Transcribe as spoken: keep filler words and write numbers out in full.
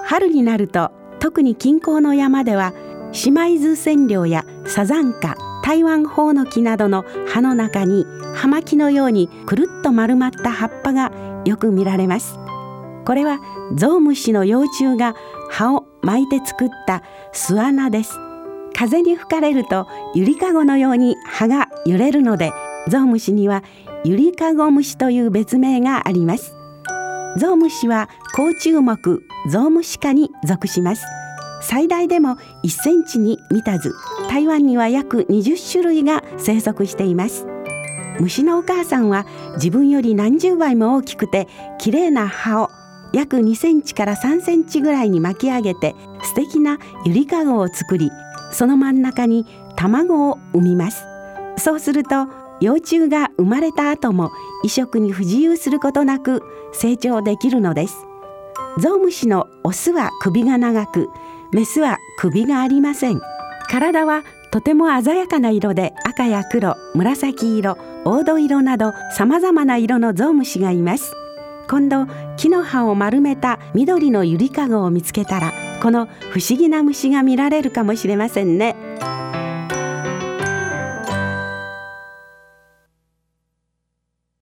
春になると特に近郊の山ではシマイズセンリョウやサザンカ、台湾ホウノキなどの葉の中に葉巻のようにくるっと丸まった葉っぱがよく見られます。これはゾウムシの幼虫が葉を巻いて作った巣穴です。風に吹かれるとゆりかごのように葉が揺れるので、ゾウムシにはゆりかご虫という別名があります。ゾウムシは甲虫目ゾウムシ科に属します。最大でもいっセンチに満たず、台湾には約にじゅっしゅるいが生息しています。虫のお母さんは自分より何十倍も大きくてきれいな葉を約にセンチからさんセンチぐらいに巻き上げて素敵なゆりかごを作り、その真ん中に卵を産みます。そうすると幼虫が生まれた後も移植に不自由することなく成長できるのです。ゾウムシのオスは首が長く、メスは首がありません。体はとても鮮やかな色で、赤や黒、紫色、黄土色などさまざまな色のゾウムシがいます。今度木の葉を丸めた緑のゆりかごを見つけたら、この不思議な虫が見られるかもしれませんね。